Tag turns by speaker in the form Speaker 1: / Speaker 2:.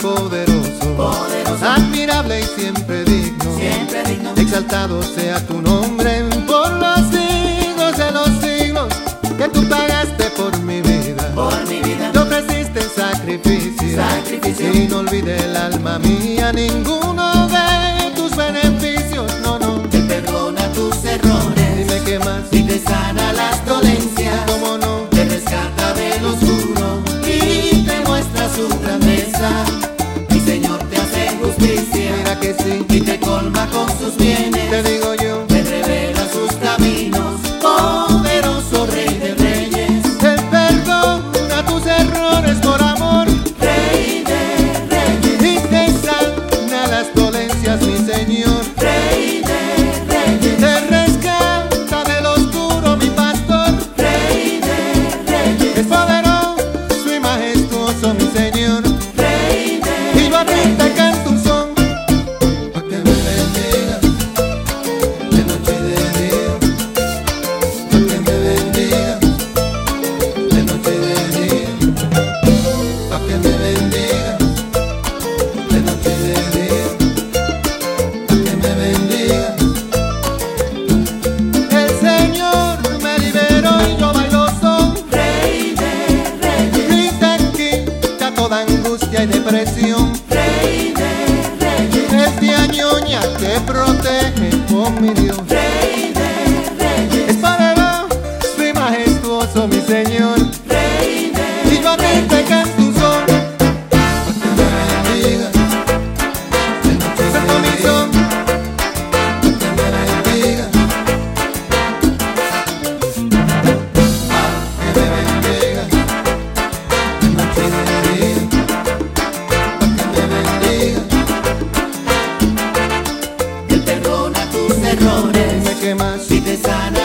Speaker 1: poderoso, admirable y siempre digno. Exaltado sea tu nombre por los siglos de los siglos, que tú pagaste por mi vida. Te ofreciste en sacrificio, y no olvide el alma mía ninguno de tus beneficios. No, no.
Speaker 2: Él perdona tus errores.
Speaker 1: Dime qué más.
Speaker 2: Y te sana las dolencias.
Speaker 1: ¿Cómo no?
Speaker 2: Te rescata del oscuro y te muestra su grandeza. Mi Señor te hace justicia.
Speaker 1: Mira que sí.
Speaker 2: Y te colma con sus bienes.
Speaker 1: Te digo yo.
Speaker 2: Te revela sus caminos. Poderoso Rey de Reyes.
Speaker 1: Él perdona tus errores por amor.
Speaker 2: Rey de Reyes.
Speaker 1: Y te sana las dolencias, mi Señor.
Speaker 2: Rey de Reyes.
Speaker 1: Te rescata del oscuro, mi pastor.
Speaker 2: Rey de Reyes.
Speaker 1: Es poderoso y majestuoso, mi Señor.
Speaker 2: Rey de
Speaker 1: Y yo a ti te canto un son,
Speaker 2: pa' que me bendiga de noche y de día. Pa' que me bendiga de noche y de día. Pa' que me bendiga de noche y de día. Pa' que me bendiga.
Speaker 1: el Señor me liberó y yo bailo son.
Speaker 2: Rey de Reyes.
Speaker 1: Y te quita toda angustia y depresión.
Speaker 2: Rey de Reyes.
Speaker 1: Él te añoña, te protege, oh mi Dios.
Speaker 2: Rey de Reyes.
Speaker 1: Es poderoso y majestuoso, mi Señor.
Speaker 2: Rey de
Speaker 1: Y yo a ti te canto un son,
Speaker 2: pa' que me bendiga de noche y
Speaker 1: canto
Speaker 2: de
Speaker 1: mi
Speaker 2: día.
Speaker 1: son.
Speaker 2: Pa' que me bendiga. Pa' que me bendiga de noche y de día. Pa' que me bendiga. Él perdona tus errores
Speaker 1: Dime qué más.
Speaker 2: y te sana